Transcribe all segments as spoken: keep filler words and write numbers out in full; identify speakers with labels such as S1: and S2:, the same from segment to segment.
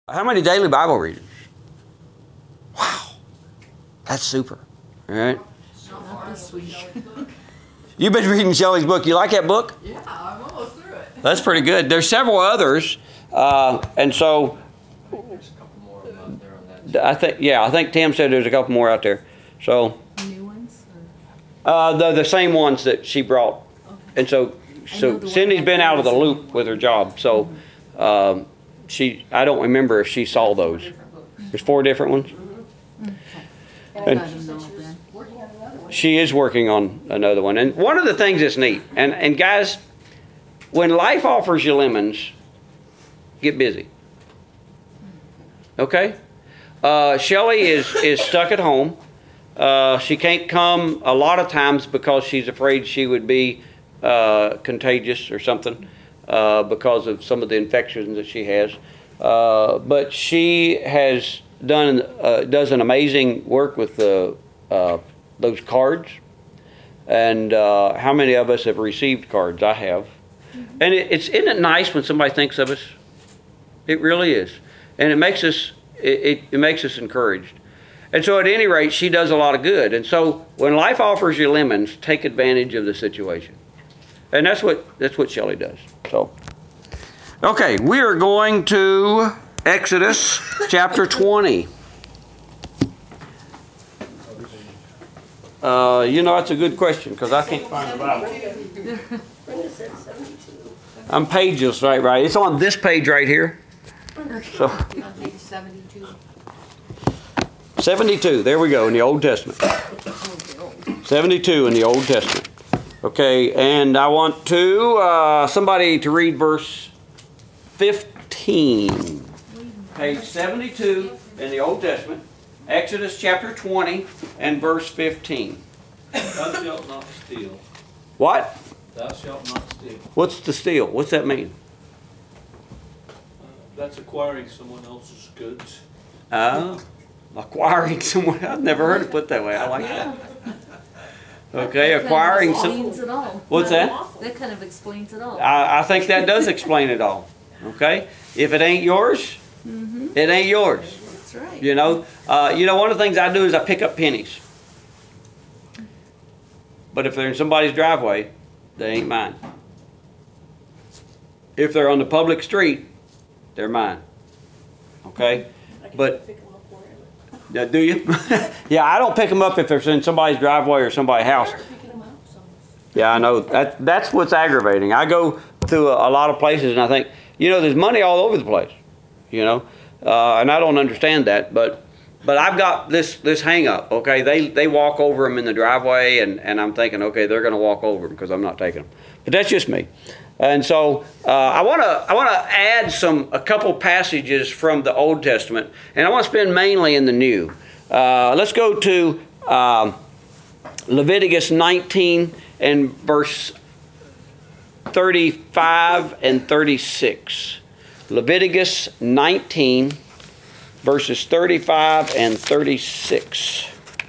S1: How many daily Bible readers? Wow, that's super. All right.
S2: Not this week.
S1: You've been reading Shelley's book. You like that book?
S2: Yeah, I'm almost through it.
S1: That's pretty good. There's several others, uh, and so
S3: There's a couple more of them out there on that.
S1: I think, yeah, I think Tim said there's a couple more out there. So
S2: New ones?
S1: uh, the the same ones that she brought,
S2: Okay.
S1: and so
S2: I know
S1: so
S2: the one
S1: Cindy's
S2: that
S1: been out of the
S2: was a new
S1: loop with her
S2: one.
S1: job. So um, she, I don't remember if she saw those. There's four different ones.
S2: I'll
S1: And-
S2: let him know then.
S1: She is working on another one. And one of the things that's neat, and, and guys, when life offers you lemons, get busy. Okay? Uh, Shelley is, is stuck at home. Uh, she can't come a lot of times because she's afraid she would be uh, contagious or something uh, because of some of the infections that she has. Uh, but she has done uh, does an amazing work with the uh, those cards. And uh, how many of us have received cards? I have. And it, it's isn't it nice when somebody thinks of us? It really is, and it makes us it, it, it makes us encouraged. And so, at any rate, she does a lot of good. And so, when life offers you lemons, take advantage of the situation. And that's what that's what Shelley does. So, okay, we are going to Exodus chapter twenty. Uh, you know, that's a good question because I can't find the Bible.
S4: Brenda said seventy-two.
S1: I'm pages right, right. It's on this page right here. So
S2: On page seventy-two.
S1: seventy-two. There we go in the Old Testament. seventy-two in the Old Testament. Okay, and I want to uh, somebody to read verse fifteen. Page seventy-two in the Old Testament. Exodus chapter twenty and verse fifteen.
S3: Thou shalt not steal.
S1: What?
S3: Thou shalt not steal.
S1: What's to steal? What's that mean?
S3: Uh, that's acquiring someone else's goods.
S1: Uh, acquiring someone. I've never heard it put that way. I like that. Okay, acquiring
S2: That kind of
S1: some.
S2: explains it all.
S1: What's that?
S2: That kind of explains it all.
S1: I, I think that does explain it all. Okay, if it ain't yours,
S2: Mm-hmm.
S1: it ain't yours.
S2: That's right.
S1: You know, uh, you know. One of the things I do is I pick up pennies. But if they're in somebody's driveway, they ain't mine. If they're on the public street, they're mine. Okay,
S4: I can
S1: but
S4: pick them up wherever.
S1: yeah, do you? Yeah, I don't pick them up if they're in somebody's driveway or somebody's house.
S4: Start picking them up some.
S1: Yeah, I know. That that's what's aggravating. I go to a, a lot of places and I think, you know, there's money all over the place, you know, uh, and I don't understand that. But but I've got this this hang up. Okay, they they walk over them in the driveway, and, and I'm thinking, okay, they're going to walk over them because I'm not taking them. But that's just me. And so uh, I want to I want to add some a couple passages from the Old Testament, and I want to spend mainly in the New. Uh, let's go to um, Leviticus nineteen and verse thirty-five and thirty-six. Leviticus nineteen, verses thirty-five and thirty-six.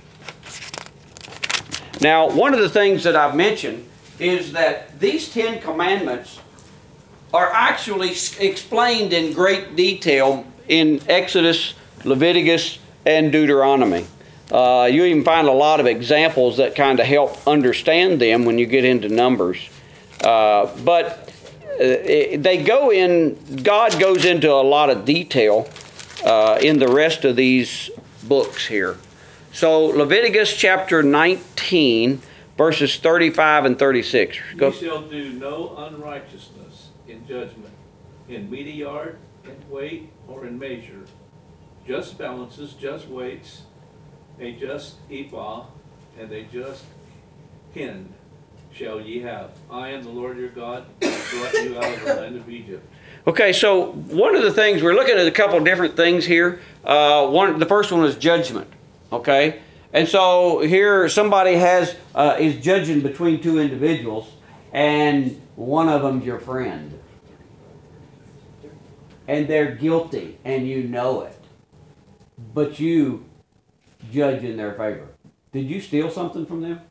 S1: Now, one of the things that I've mentioned is that these Ten Commandments are actually explained in great detail in Exodus, Leviticus, and Deuteronomy. Uh, you even find a lot of examples that kind of help understand them when you get into Numbers. Uh, but uh, they go in, God goes into a lot of detail uh, in the rest of these books here. So Leviticus chapter nineteen, verses thirty-five and thirty-six. Go.
S3: Ye shall do no unrighteousness in judgment, in meter yard, in weight, or in measure. Just balances, just weights, a just ephah, and a just hin shall ye have. I am the Lord your God, who brought you out of the land of Egypt.
S1: Okay, so one of the things, we're looking at a couple of different things here. Uh, one, the first one is judgment, okay? And so here somebody has uh, is judging between two individuals, and one of them's your friend. And they're guilty, and you know it. But you judge in their favor. Did you steal something from them?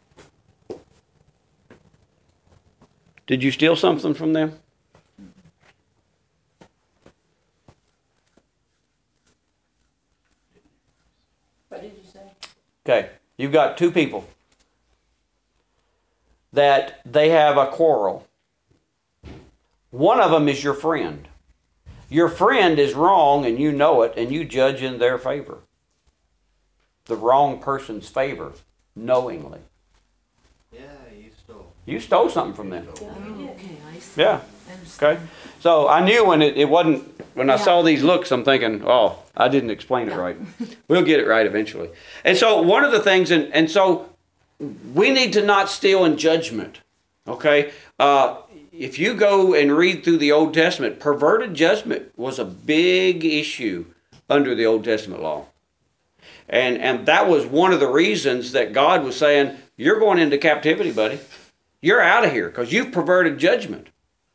S1: Did you steal something from them?
S4: What did you say?
S1: Okay, you've got two people that they have a quarrel. One of them is your friend. Your friend is wrong and you know it, and you judge in their favor. The wrong person's favor, knowingly.
S5: Yeah, you stole.
S1: You stole something from them.
S2: Oh, okay, I see.
S1: Yeah.
S2: I understand.
S1: Okay. So I knew when it, it wasn't, when I
S2: Yeah.
S1: saw these looks, I'm thinking, oh, I didn't explain it
S2: Yeah.
S1: right. We'll get it right eventually. And so one of the things, and, and so we need to not steal in judgment. Okay. Uh, if you go and read through the Old Testament, perverted judgment was a big issue under the Old Testament law. And, and that was one of the reasons that God was saying, you're going into captivity, buddy. You're out of here because you've perverted judgment.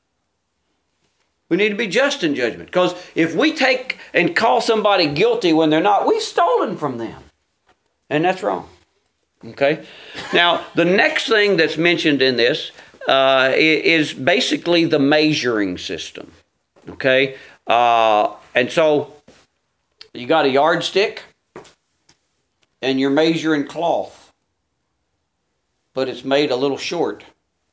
S1: We need to be just in judgment. Because if we take and call somebody guilty when they're not, we've stolen from them. And that's wrong. Okay? Now, the next thing that's mentioned in this uh, is basically the measuring system. Okay? Uh, and so, you got a yardstick, and you're measuring cloth. But it's made a little short.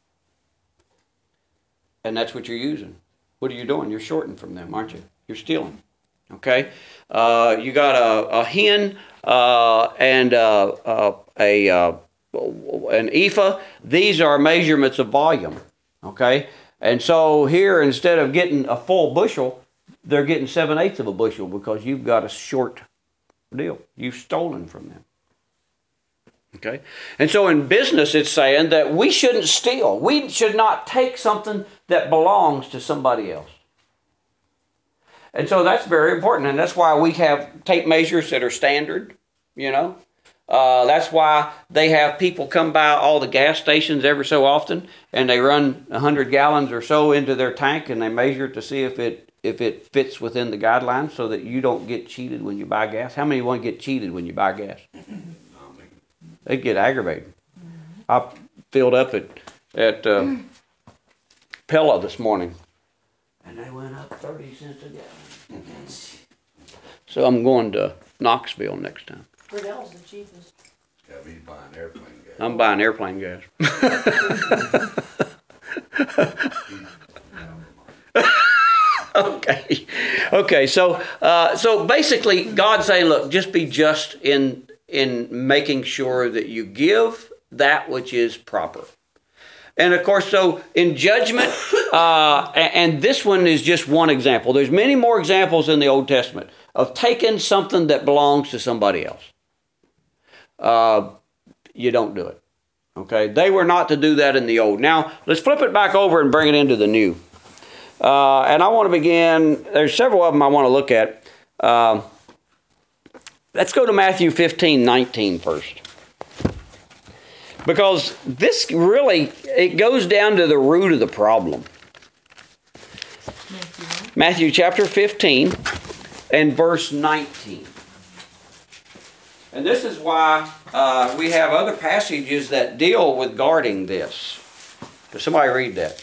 S1: And that's what you're using. What are you doing? You're shorting from them, aren't you? You're stealing. Okay? Uh, you got a, a hen uh, and uh, uh, a uh, an ephah. These are measurements of volume. Okay? And so here, instead of getting a full bushel, they're getting seven-eighths of a bushel because you've got a short deal. You've stolen from them. Okay? And so in business, it's saying that we shouldn't steal. We should not take something that belongs to somebody else. And so that's very important. And that's why we have tape measures that are standard, you know. Uh, that's why they have people come by all the gas stations every so often, and they run one hundred gallons or so into their tank, and they measure it to see if it if it fits within the guidelines so that you don't get cheated when you buy gas. How many want to get cheated when you buy gas? They get aggravated. I filled up at at uh, Pella this morning, and they went up thirty cents a gallon. So I'm going to Knoxville next time.
S4: Riddell's the cheapest.
S5: Yeah, but he's buying airplane gas.
S1: I'm buying airplane gas. okay, okay. So uh, so basically, God's saying, look, just be just in in making sure that you give that which is proper. And of course, so in judgment, uh, and this one is just one example. There's many more examples in the Old Testament of taking something that belongs to somebody else. Uh, you don't do it. Okay? They were not to do that in the Old. Now, let's flip it back over and bring it into the New. Uh, and I want to begin, there's several of them I want to look at. Uh, let's go to Matthew fifteen nineteen first. Because this really, it goes down to the root of the problem.
S2: Matthew.
S1: Matthew chapter fifteen and verse nineteen. And this is why uh, we have other passages that deal with guarding this. Does somebody read that?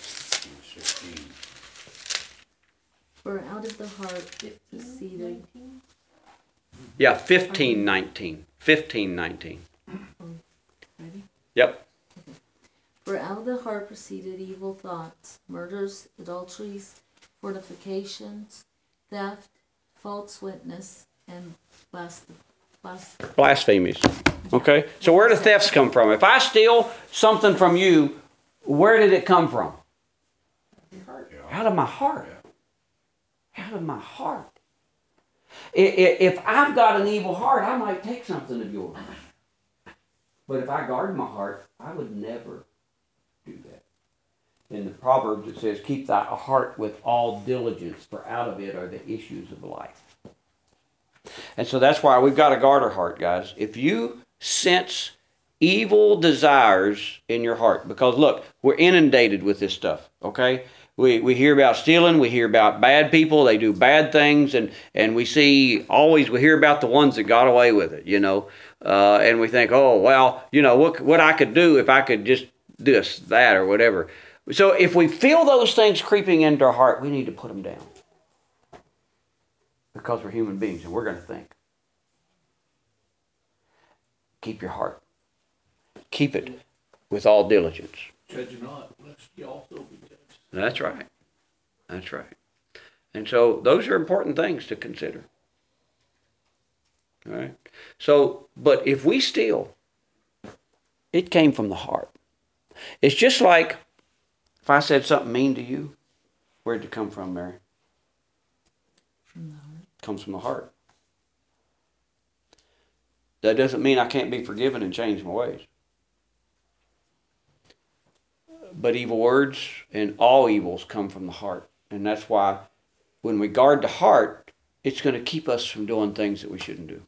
S2: For out of the heart proceeded.
S1: Yeah, fifteen nineteen. fifteen nineteen.
S2: Ready?
S1: Yep.
S2: For out of the heart proceeded evil thoughts, murders, adulteries, fornications, theft, false witness, and blasphemy.
S1: Blasphemies. Okay? So where do thefts come from? If I steal something from you, where did it come from? Out of my heart. Out of my heart. If I've got an evil heart, I might take something of yours. But if I guard my heart, I would never do that. In the Proverbs it says, keep thy heart with all diligence, for out of it are the issues of life. And so that's why we've got to guard our heart, guys. If you sense evil desires in your heart, because look, we're inundated with this stuff, okay? We we hear about stealing, we hear about bad people, they do bad things, and, and we see always, we hear about the ones that got away with it, you know, uh, and we think, oh, well, you know, what, what I could do if I could just this, that, or whatever. So if we feel those things creeping into our heart, we need to put them down. Because we're human beings and we're going to think. keep your heart. Keep it with all diligence.
S3: Judge not, lest ye also be judged.
S1: That's right. That's right. And so those are important things to consider. All right. So, but if we steal, it came from the heart. It's just like if I said something mean to you, where'd it come from, Mary?
S2: From the heart.
S1: It comes from the heart. That doesn't mean I can't be forgiven and change my ways. But evil words and all evils come from the heart. And that's why when we guard the heart, it's going to keep us from doing things that we shouldn't do.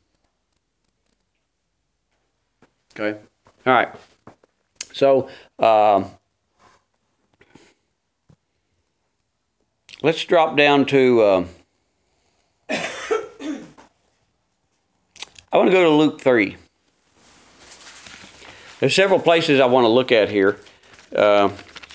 S1: Okay? All right. So, um, let's drop down to, um, I want to go to Luke three. There's several places I want to look at here. Uh,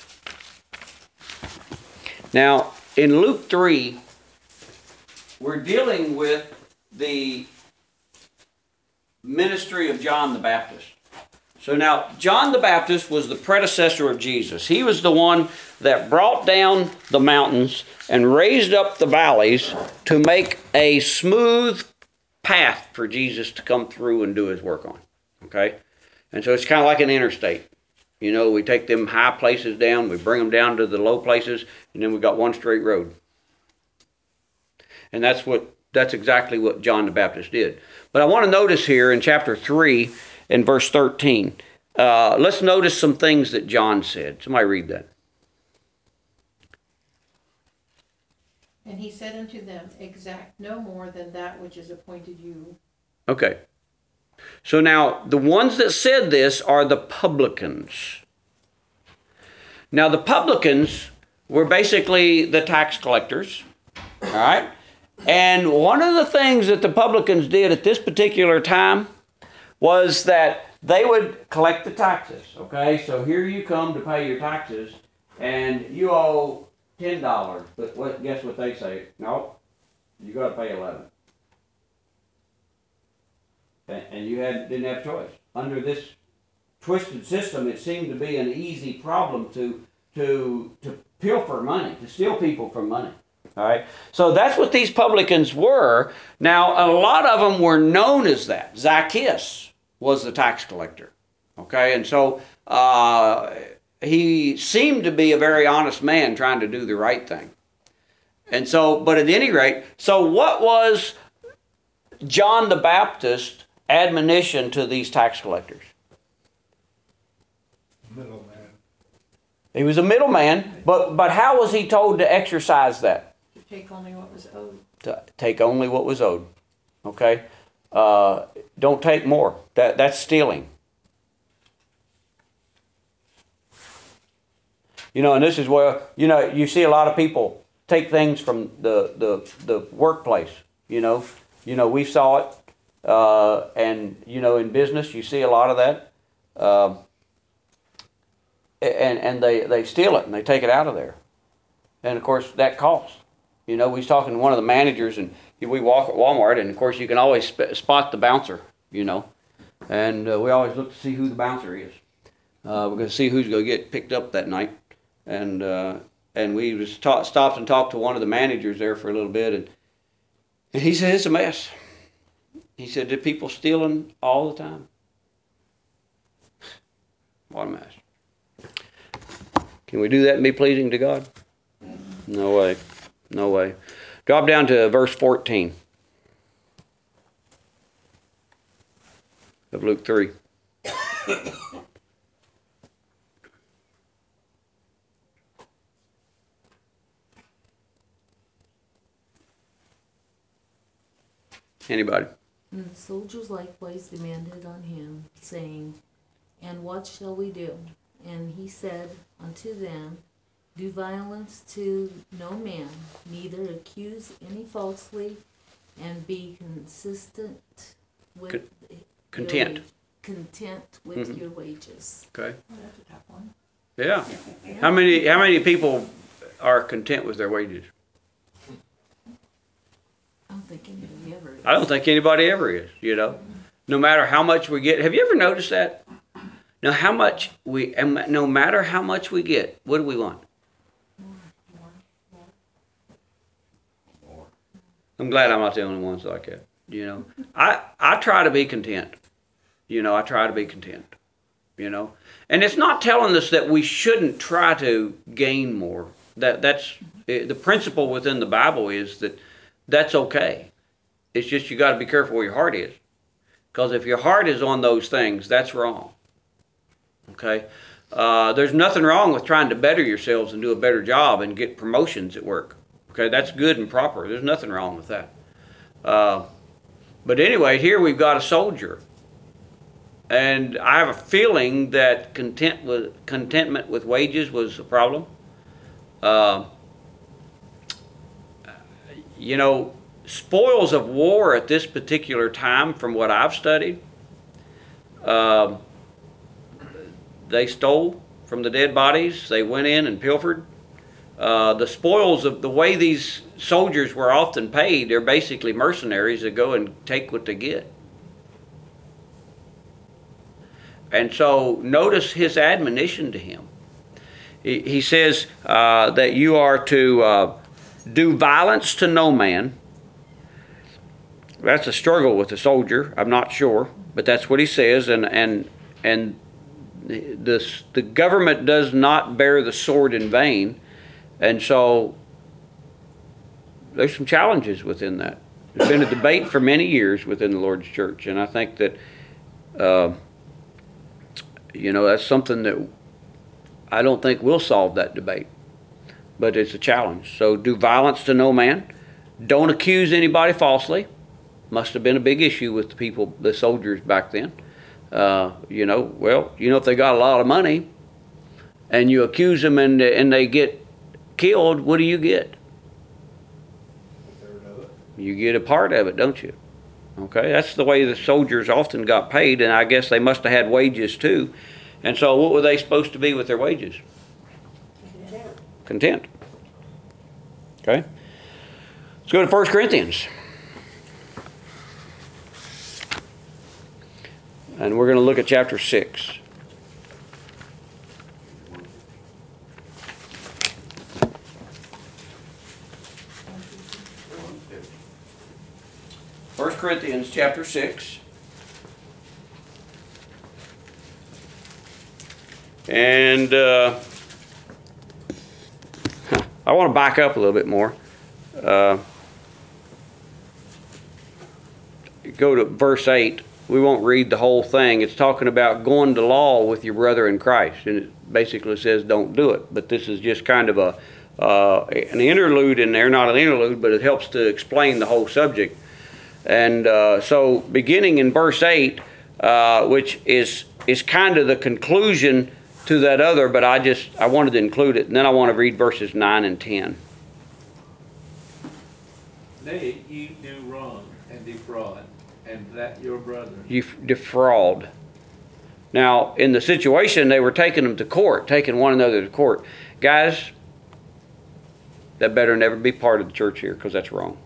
S1: now, in Luke three, we're dealing with the ministry of John the Baptist. So now, John the Baptist was the predecessor of Jesus. He was the one that brought down the mountains and raised up the valleys to make a smooth path for Jesus to come through and do his work on. Okay? And so it's kind of like an interstate. You know, we take them high places down, we bring them down to the low places, and then we got one straight road. And that's what that's exactly what John the Baptist did. But I want to notice here in chapter three and verse thirteen, uh, let's notice some things that John said. Somebody read that.
S6: And he said unto them, exact no more than that which is appointed you.
S1: Okay. So now, the ones that said this are the publicans. Now, the publicans were basically the tax collectors, all right? And one of the things that the publicans did at this particular time was that they would collect the taxes, okay? So here you come to pay your taxes, and you owe ten dollars. But what, guess what they say? No, you got to pay eleven. And you had, didn't have a choice. Under this twisted system, it seemed to be an easy problem to, to, to pilfer money, to steal people from money. All right? So that's what these publicans were. Now, a lot of them were known as that. Zacchaeus was the tax collector. Okay? And so uh, he seemed to be a very honest man trying to do the right thing. And so, but at any rate, so what was John the Baptist admonition to these tax collectors?
S7: Middleman.
S1: He was a middleman, but but how was he told to exercise that?
S6: To take only what was owed.
S1: To take only what was owed. Okay? Uh, don't take more. That that's stealing. You know, and this is where, you know, you see a lot of people take things from the the, the workplace, you know. You know, we saw it. Uh, and, you know, in business, you see a lot of that. Uh, and and they, they steal it and they take it out of there. And, of course, that costs. You know, we was talking to one of the managers, and we walk at Walmart, and, of course, you can always sp- spot the bouncer, you know. And uh, we always look to see who the bouncer is. Uh, we're going to see who's going to get picked up that night. And uh, and we just ta- stopped and talked to one of the managers there for a little bit, and, and he said, it's a mess. He said, "Did people stealing all the time?" What a mess. Can we do that and be pleasing to God? No way. No way. Drop down to verse fourteen of Luke three. Anybody?
S2: And the soldiers likewise demanded on him, saying, And what shall we do? And he said unto them, Do violence to no man, neither accuse any falsely, and be consistent with
S1: Con-
S2: your
S1: content.
S2: wa- content with
S1: Mhm.
S2: your wages.
S1: Okay.
S6: Oh, that's a tough one.
S1: Yeah. How many how many people are content with their wages?
S2: I don't think anybody ever is.
S1: I don't think anybody ever is, you know. No matter how much we get. Have you ever noticed that? Now, how much we, and no matter how much we get, what do we want? I'm glad I'm not the only ones like that. You know, I, I try to be content. You know, I try to be content. You know, and it's not telling us that we shouldn't try to gain more. That that's the principle within the Bible is that that's okay. It's just you got to be careful where your heart is, because if your heart is on those things, that's wrong. Okay, uh, there's nothing wrong with trying to better yourselves and do a better job and get promotions at work. Okay, that's good and proper. There's nothing wrong with that. Uh, but anyway, here we've got a soldier. And I have a feeling that content with, contentment with wages was a problem. Uh, you know, spoils of war at this particular time, from what I've studied, uh, they stole from the dead bodies. They went in and pilfered. Uh, the spoils of the way these soldiers were often paid, they're basically mercenaries that go and take what they get. And so notice his admonition to him. He, he says uh, that you are to uh, do violence to no man. That's a struggle with a soldier, I'm not sure, but that's what he says. And and and the the government does not bear the sword in vain, and so there's some challenges within that. There's been a debate for many years within the Lord's church, and I think that uh, you know that's something that I don't think we'll solve that debate, but it's a challenge. So do violence to no man. Don't accuse anybody falsely. Must have been a big issue with the people, the soldiers back then. Uh, you know, well, you know, if they got a lot of money and you accuse them and, and they get killed, what do you get?
S3: A third of it.
S1: You get a part of it, don't you? Okay, that's the way the soldiers often got paid, and I guess they must have had wages too. And so what were they supposed to be with their wages?
S4: Content.
S1: Content. Okay. Let's go to First Corinthians. And we're going to look at chapter six. First Corinthians chapter six. And uh, I want to back up a little bit more. Uh, go to verse eight. We won't read the whole thing. It's talking about going to law with your brother in Christ. And it basically says don't do it. But this is just kind of a uh, an interlude in there. Not an interlude, but it helps to explain the whole subject. And uh, so beginning in verse eight, uh, which is is kind of the conclusion to that other, but I just I wanted to include it. And then I want to read verses nine and ten.
S3: Nay, ye do wrong and defraud, and that your brother.
S1: You defraud. Now, in the situation, they were taking them to court, taking one another to court. Guys, that better never be part of the church here, because that's wrong.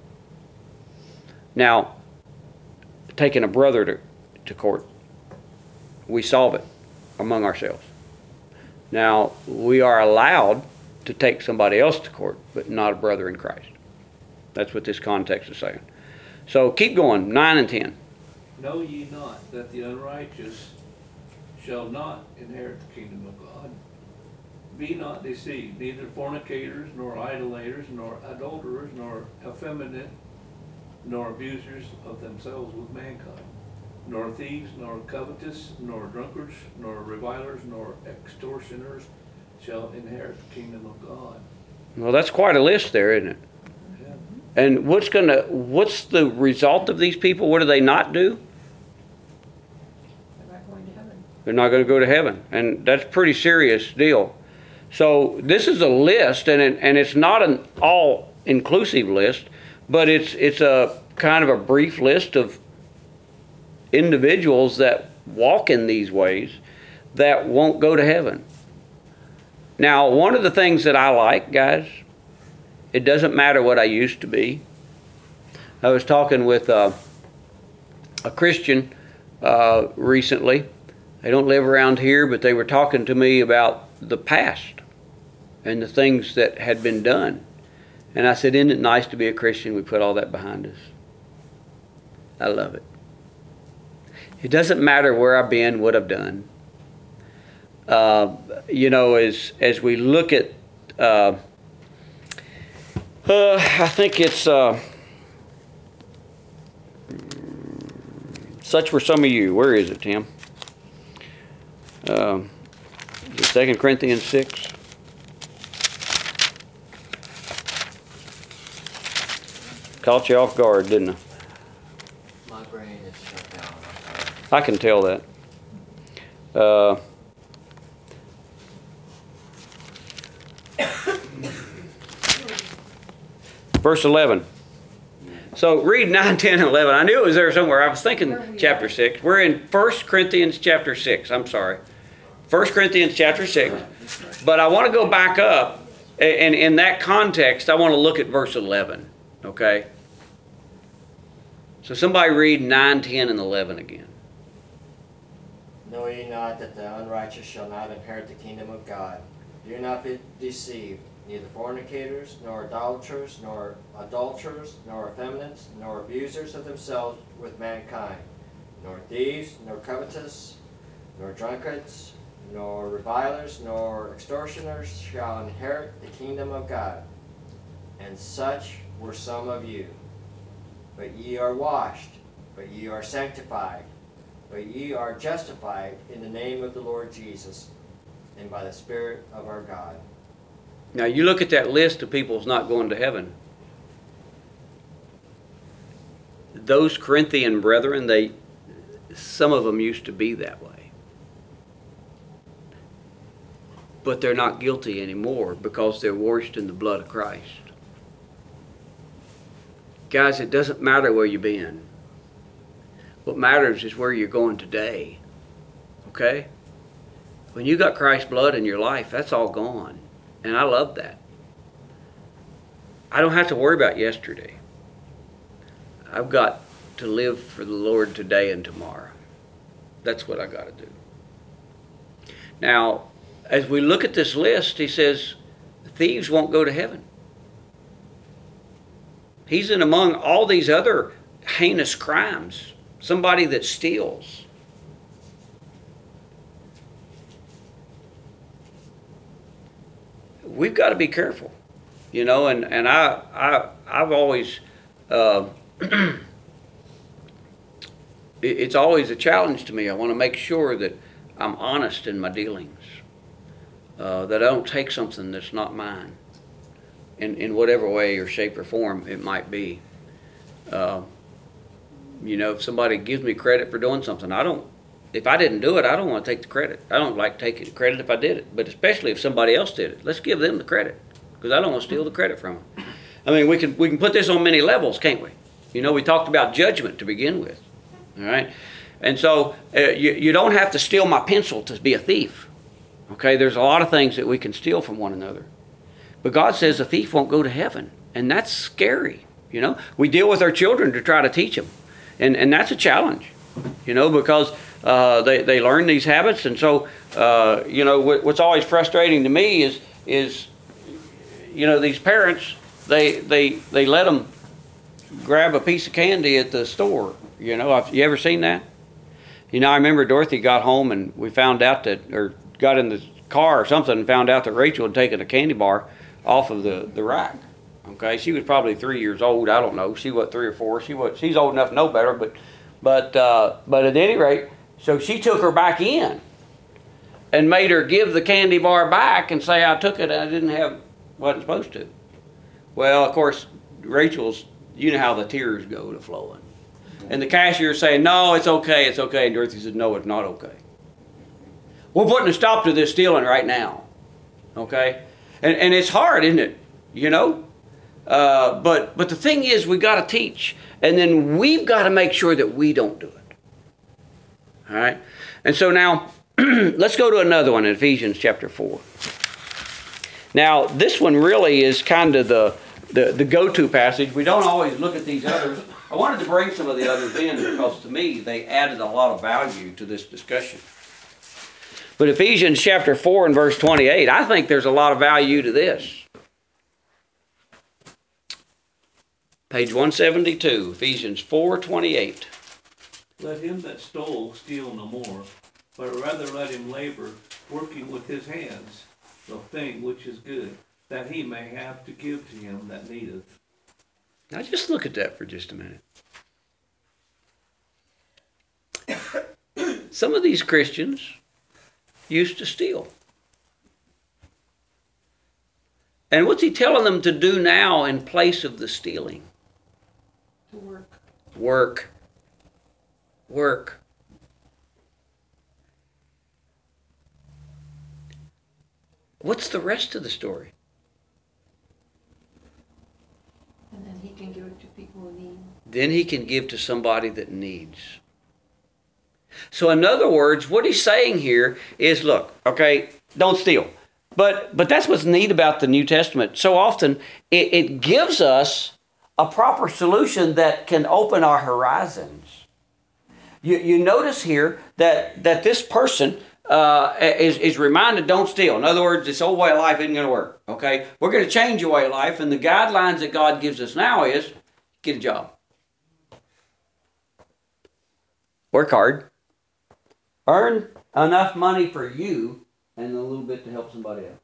S1: Now, taking a brother to, to court, we solve it among ourselves. Now, we are allowed to take somebody else to court, but not a brother in Christ. That's what this context is saying. So keep going, nine and ten.
S3: Know ye not that the unrighteous shall not inherit the kingdom of God? Be not deceived, neither fornicators, nor idolaters, nor adulterers, nor effeminate, nor abusers of themselves with mankind, nor thieves, nor covetous, nor drunkards, nor revilers, nor extortioners shall inherit the kingdom of God.
S1: Well, that's quite a list there, isn't it?
S3: Yeah.
S1: And what's gonna what's the result of these people? What do they not do?
S6: They're not going to heaven.
S1: They're not going to go to heaven, and that's a pretty serious deal. So this is a list, and it, and it's not an all-inclusive list, but it's it's a kind of a brief list of individuals that walk in these ways that won't go to heaven. Now, one of the things that I like, guys, it doesn't matter what I used to be. I was talking with uh, a Christian uh, recently. They don't live around here, but they were talking to me about the past and the things that had been done. And I said, isn't it nice to be a Christian? We put all that behind us. I love it. It doesn't matter where I've been, what I've done. Uh, you know, as as we look at, uh, uh, I think it's uh, such were some of you. Where is it, Tim? Um, is it Second Corinthians six? Caught you off guard, didn't I?
S7: My brain is shut down. I'm sorry.
S1: I can tell that. Uh, verse eleven. So read nine, ten, and eleven. I knew it was there somewhere. I was thinking chapter six. We're in First Corinthians chapter six. I'm sorry. First Corinthians chapter six. But I want to go back up. And in that context, I want to look at verse eleven. Okay? So somebody read nine, ten, and eleven again.
S7: Know ye not that the unrighteous shall not inherit the kingdom of God? Do not be deceived. Neither fornicators, nor idolaters, nor adulterers, nor effeminates, nor abusers of themselves with mankind, nor thieves, nor covetous, nor drunkards, nor revilers, nor extortioners shall inherit the kingdom of God. And such were some of you. But ye are washed, but ye are sanctified, but ye are justified in the name of the Lord Jesus, and by the Spirit of our God.
S1: Now you look at that list of people who's not going to heaven. Those Corinthian brethren, they some of them used to be that way. But they're not guilty anymore because they're washed in the blood of Christ. Guys, it doesn't matter where you've been. What matters is where you're going today. Okay? When you got Christ's blood in your life, that's all gone. And I love that. I don't have to worry about yesterday. I've got to live for the Lord today and tomorrow. That's what I got to do. Now, as we look at this list, he says, thieves won't go to heaven. He's in among all these other heinous crimes. Somebody that steals. We've got to be careful, you know, and, and I, I, I've always, uh, it's always a challenge to me. I want to make sure that I'm honest in my dealings, uh, that I don't take something that's not mine in, in whatever way or shape or form it might be. Uh, you know, if somebody gives me credit for doing something, I don't, if I didn't do it, I don't want to take the credit. I don't like taking credit if I did it, but especially if somebody else did it. Let's give them the credit because I don't want to steal the credit from them. I mean, we can we can put this on many levels, can't we? You know, we talked about judgment to begin with, all right? And so uh, you, you don't have to steal my pencil to be a thief, okay? There's a lot of things that we can steal from one another. But God says a thief won't go to heaven, and that's scary, you know? We deal with our children to try to teach them, and, and that's a challenge, you know, because uh, they, they learn these habits. And so, uh, you know, what, what's always frustrating to me is, is you know, these parents, they, they, they let them grab a piece of candy at the store, you know? Have you ever seen that? You know, I remember Dorothy got home and we found out that, or got in the car or something and found out that Rachel had taken a candy bar off of the, the rack. Okay, she was probably three years old. I don't know. She was three or four. She was. She's old enough to know better. But, but, uh, but at any rate, so she took her back in, and made her give the candy bar back and say I took it and I didn't have, wasn't supposed to. Well, of course, Rachel's. You know how the tears go to flowing, and the cashier saying no, it's okay, it's okay, and Dorothy said no, it's not okay. We're putting a stop to this stealing right now, okay? And and it's hard, isn't it? You know. Uh, but but the thing is, we got to teach, and then we've got to make sure that we don't do it. All right, and so now let's go to another one in Ephesians chapter four. Now this one really is kind of the the, the go-to passage. We don't always look at these others I wanted to bring some of the others in because to me they added a lot of value to this discussion. But Ephesians chapter four and verse twenty-eight, I think there's a lot of value to this. Page one seventy-two, Ephesians four twenty-eight.
S3: Let him that stole steal no more, but rather let him labor, working with his hands, the thing which is good, that he may have to give to him that needeth.
S1: Now just look at that for just a minute. Some of these Christians used to steal. And what's he telling them to do now in place of the stealing?
S6: To work.
S1: Work. Work. What's the rest of the story?
S6: And then he can give it to people who need.
S1: Then he can give to somebody that needs. So in other words, what he's saying here is, look, okay, don't steal. But but that's what's neat about the New Testament. So often it, it gives us a proper solution that can open our horizons. You, you notice here that, that this person uh, is, is reminded, don't steal. In other words, this old way of life isn't going to work. Okay, we're going to change your way of life, and the guidelines that God gives us now is get a job, work hard, earn enough money for you, and a little bit to help somebody else.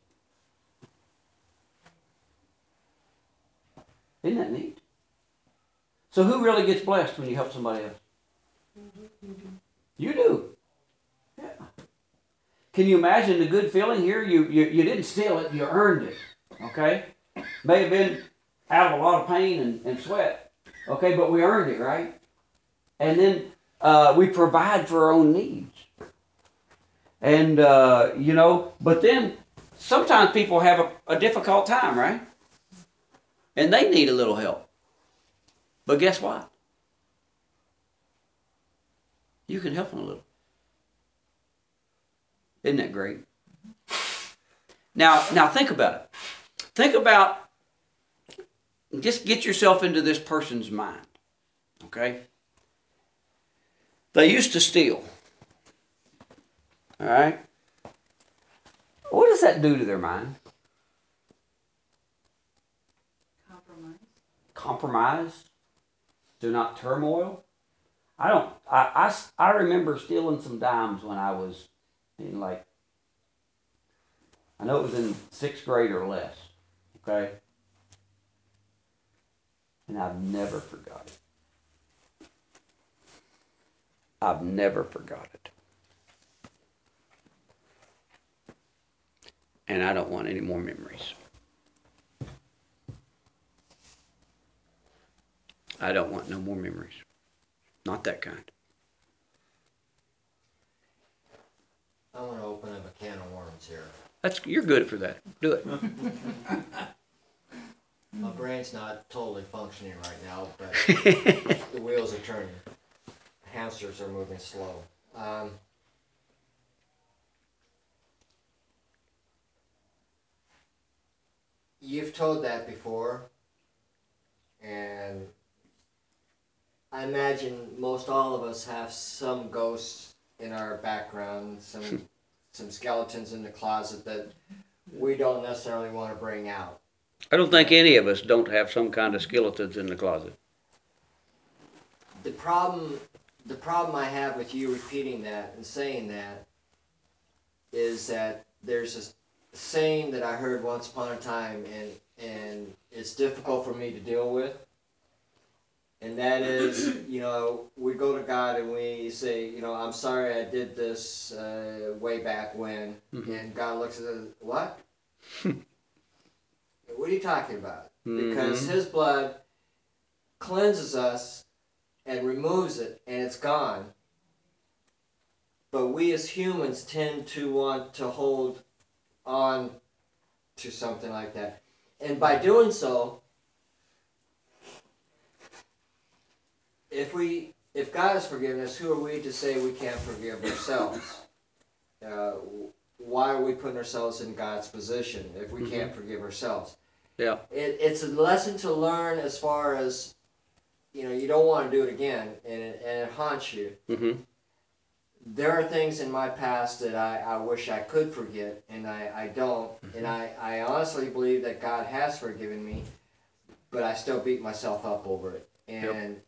S1: Isn't that neat? So who really gets blessed when you help somebody else? You do. Yeah. Can you imagine the good feeling here? You, you you didn't steal it, you earned it. Okay? May have been out of a lot of pain and, and sweat. Okay, but we earned it, right? And then uh, we provide for our own needs. And, uh, you know, but then sometimes people have a, a difficult time, right? And they need a little help. But guess what? You can help them a little. Isn't that great? Now, now think about it. Think about, just get yourself into this person's mind, okay? They used to steal, all right? What does that do to their mind?
S2: Compromise.
S1: Compromise? Do not turmoil? I don't, I, I, I remember stealing some dimes when I was in like, I know it was in sixth grade or less, okay? And I've never forgot it. I've never forgot it. And I don't want any more memories. I don't want no more memories. Not that kind.
S7: I want to open up a can of worms here.
S1: That's, you're good for that. Do it.
S7: My brain's not totally functioning right now, but the wheels are turning. Hamsters are moving slow. Um, you've told that before, and I imagine most all of us have some ghosts in our background, some some skeletons in the closet that we don't necessarily want to bring out.
S1: I don't think any of us don't have some kind of skeletons in the closet.
S7: The problem, the problem I have with you repeating that and saying that is that there's a saying that I heard once upon a time, and and it's difficult for me to deal with. And that is, you know, we go to God and we say, you know, I'm sorry I did this uh, way back when. Mm-hmm. And God looks at us, what? What are you talking about? Mm-hmm. Because His blood cleanses us and removes it, and it's gone. But we as humans tend to want to hold on to something like that. And by doing so, if we, if God has forgiven us, who are we to say we can't forgive ourselves? Uh, why are we putting ourselves in God's position if we mm-hmm. can't forgive ourselves?
S1: Yeah.
S7: It, it's a lesson to learn as far as you know, you don't want to do it again, and it, and it haunts you.
S1: Mm-hmm.
S7: There are things in my past that I, I wish I could forget, and I, I don't. And I, I honestly believe that God has forgiven me, but I still beat myself up over it. And yep.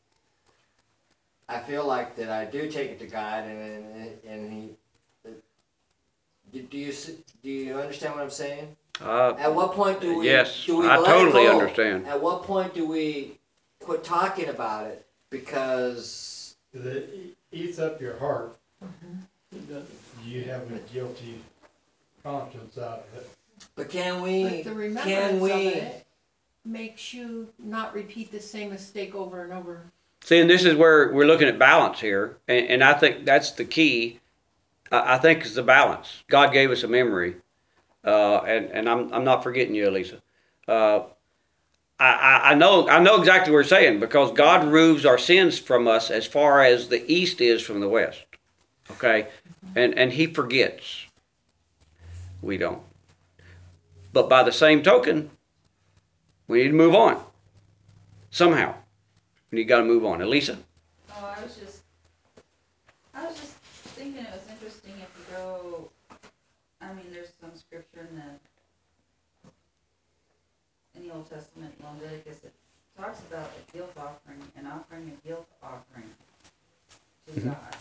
S7: I feel like that I do take it to God, and and, and He. Do you do you understand what I'm saying?
S1: Uh,
S7: At what point do we?
S1: Yes,
S7: do we
S1: I
S7: let
S1: totally
S7: it go?
S1: understand.
S7: At what point do we quit talking about it because
S8: it eats up your heart?
S3: Mm-hmm.
S8: You have a guilty conscience out of it.
S7: But can we?
S6: But the
S7: can
S6: remembrance
S7: we?
S6: of it makes you not repeat the same mistake over and over.
S1: See, and this is where we're looking at balance here, and, and I think that's the key. I, I think is the balance. God gave us a memory, uh, and and I'm I'm not forgetting you, Elisa. Uh, I, I I know I know exactly what you're saying, because God removes our sins from us as far as the east is from the west. Okay, and and He forgets. We don't. But by the same token, we need to move on. Somehow, you got to move on. Elisa.
S9: Oh, I was just, I was just thinking it was interesting if you go, I mean, there's some scripture in the, in the Old Testament, Leviticus, it talks about a guilt offering, an offering a guilt offering to
S1: Mm-hmm.
S9: God.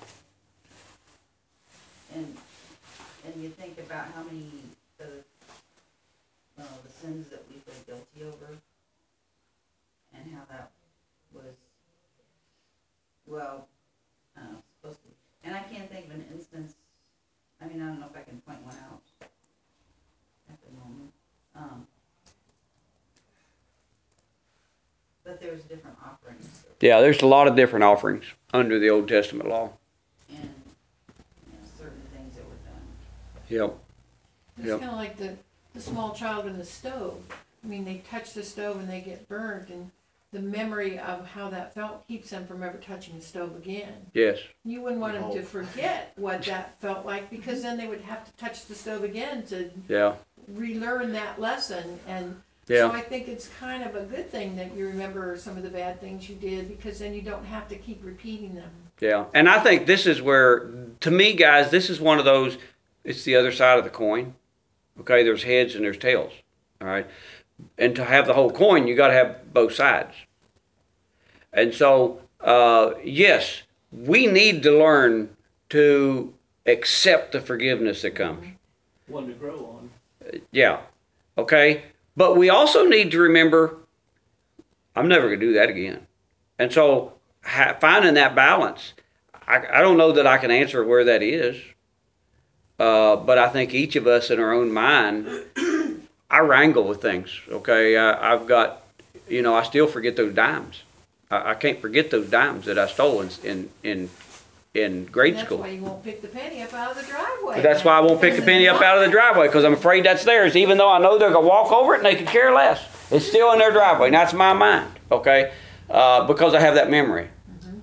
S9: And, and you think about how many of, uh, the sins that we feel guilty over, and how that was, well, uh, supposed to be. And I can't think of an instance, I mean, I don't know if I can point one out at the moment. Um, but there's different offerings.
S1: Yeah, there's a lot of different offerings under the Old Testament law.
S9: And, you know, certain things that were done.
S1: Yep.
S6: It's
S1: Yep.
S6: kind of like the, the small child in the stove. I mean, they touch the stove and they get burned, and the memory of how that felt keeps them from ever touching the stove again.
S1: Yes.
S6: You wouldn't want them
S7: No.
S6: to forget what that felt like, because then they would have to touch the stove again to
S1: Yeah.
S6: relearn that lesson. And
S1: Yeah.
S6: so I think it's kind of a good thing that you remember some of the bad things you did, because then you don't have to keep repeating them.
S1: Yeah. And I think this is where, to me, guys, this is one of those, it's the other side of the coin. Okay, there's heads and there's tails. All right. And to have the whole coin, you got to have both sides. And so, uh, yes, we need to learn to accept the forgiveness that comes.
S3: One to grow on.
S1: Yeah. Okay. But we also need to remember, I'm never going to do that again. And so, ha- finding that balance, I, I don't know that I can answer where that is. Uh, but I think each of us in our own mind, I wrangle with things. Okay. I, I've got, you know, I still forget those dimes. I, I can't forget those dimes that I stole in, in, in in grade
S6: That's
S1: school.
S6: why you won't pick the penny up out of the driveway.
S1: That's why I won't pick the penny up out of the driveway, because I'm afraid that's theirs, even though I know they're going to walk over it and they could care less. It's still in their driveway, and that's my mind, okay, uh, because I have that memory. Mm-hmm.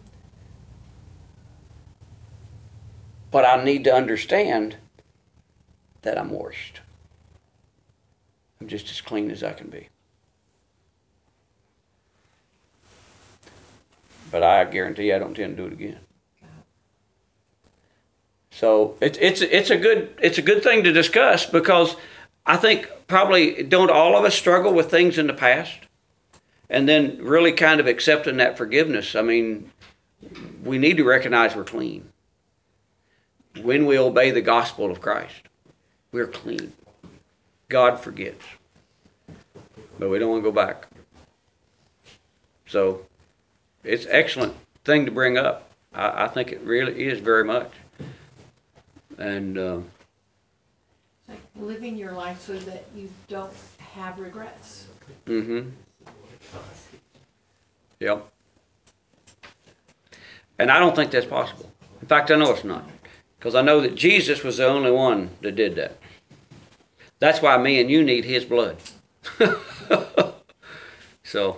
S1: But I need to understand that I'm washed. I'm just as clean as I can be. But I guarantee you I don't intend to do it again. So it's it's it's a good it's a good thing to discuss, because I think probably don't all of us struggle with things in the past, and then really kind of accepting that forgiveness. I mean, we need to recognize we're clean. When we obey the gospel of Christ, we're clean. God forgets, but we don't want to go back. So it's an excellent thing to bring up. I, I think it really is very much. And uh,
S6: It's like living your life so that you don't have regrets.
S1: mm-hmm. Yep. And I don't think that's possible. In fact, I know it's not, because I know that Jesus was the only one that did that. That's why me and you need His blood. So,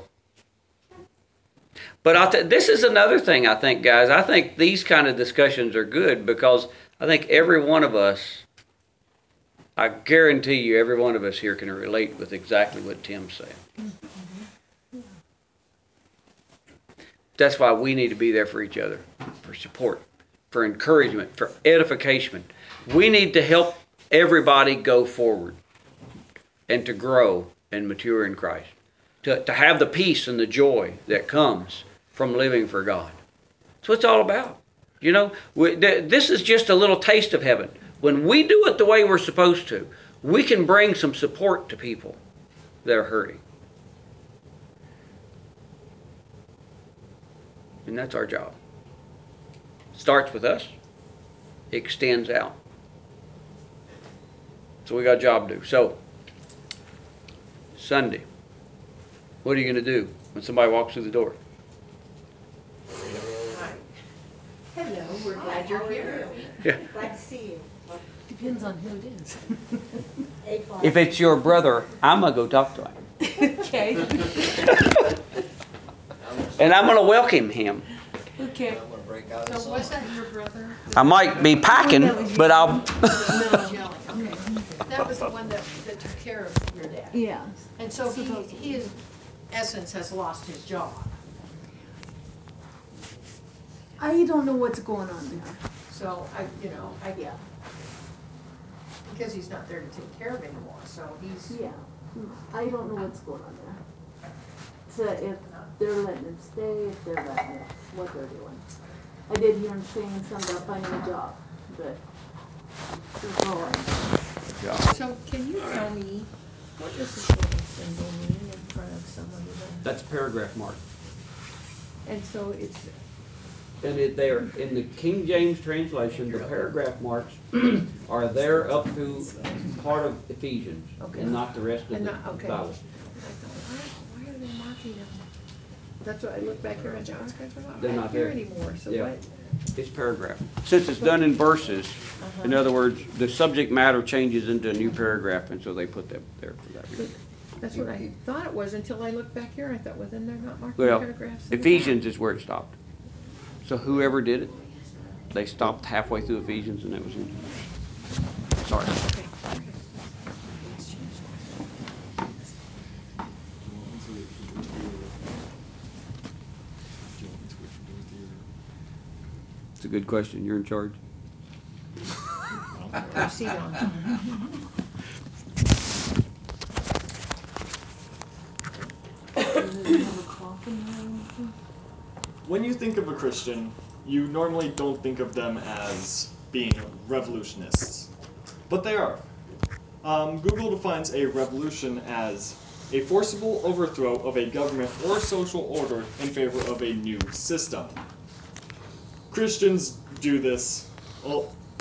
S1: but I th- this is another thing I think, guys. I think these kind of discussions are good, because I think every one of us, I guarantee you, every one of us here can relate with exactly what Tim's saying. That's why we need to be there for each other, for support, for encouragement, for edification. We need to help everybody go forward and to grow and mature in Christ, to, to have the peace and the joy that comes from living for God. That's what it's all about. You know, we, th- this is just a little taste of heaven. When we do it the way we're supposed to, we can bring some support to people that are hurting. And that's our job. Starts with us, extends out. So we got a job to do. So, Sunday, what are you going to do when somebody walks through the door?
S6: Hi. Hello, we're glad you're here.
S1: Yeah.
S4: Glad to see you.
S2: Depends on who it is.
S4: A-class.
S1: If it's your brother, I'm going to go talk to him.
S2: Okay.
S1: And I'm going to welcome him.
S2: Okay.
S7: I'm gonna break out in
S6: So
S7: song.
S6: was that your brother?
S1: I might be packing, but I'll.
S6: Jelly, okay. That was the one that, that took care of your dad.
S2: Yeah.
S6: And so he, he in essence has lost his job.
S2: I don't know what's going on there.
S6: So I, you know, I,
S2: Yeah.
S6: because he's not there to take care of anymore, so he's,
S2: Yeah. I don't know what's going on there. So if they're letting him stay, if they're letting him, what they're doing. I did hear him saying something about finding a job, but that's all I know.
S6: so can you tell me, what is this little symbol mean in front of somebody there?
S1: That's paragraph mark.
S6: And so it's,
S1: And it there, in the King James translation, the paragraph marks are there up to part of Ephesians,
S6: Okay.
S1: and not the rest of
S6: And
S1: the
S6: not- okay.
S1: Bible.
S6: I thought, why, why are they marking them? That's what I look back here and I thought, they're not
S1: They're
S6: back
S1: not
S6: here
S1: there.
S6: anymore, so
S1: Yeah.
S6: what?
S1: It's paragraph. Since it's done in verses, in other words, the subject matter changes into a new paragraph, and so they put them there for that reason.
S6: That's what I thought it was until I looked back here, I thought, well, then they're not marking
S1: Well,
S6: paragraphs in the back.
S1: Ephesians is where it stopped. So whoever did it, they stopped halfway through Ephesians, and that was in. Sorry.
S6: Okay.
S1: It's a good question. You're in charge.
S6: Proceed on.
S2: Does he have a coffin or anything?
S10: When you think of a Christian, you normally don't think of them as being revolutionists, but they are. Um, Google defines a revolution as a forcible overthrow of a government or social order in favor of a new system. Christians do this, well,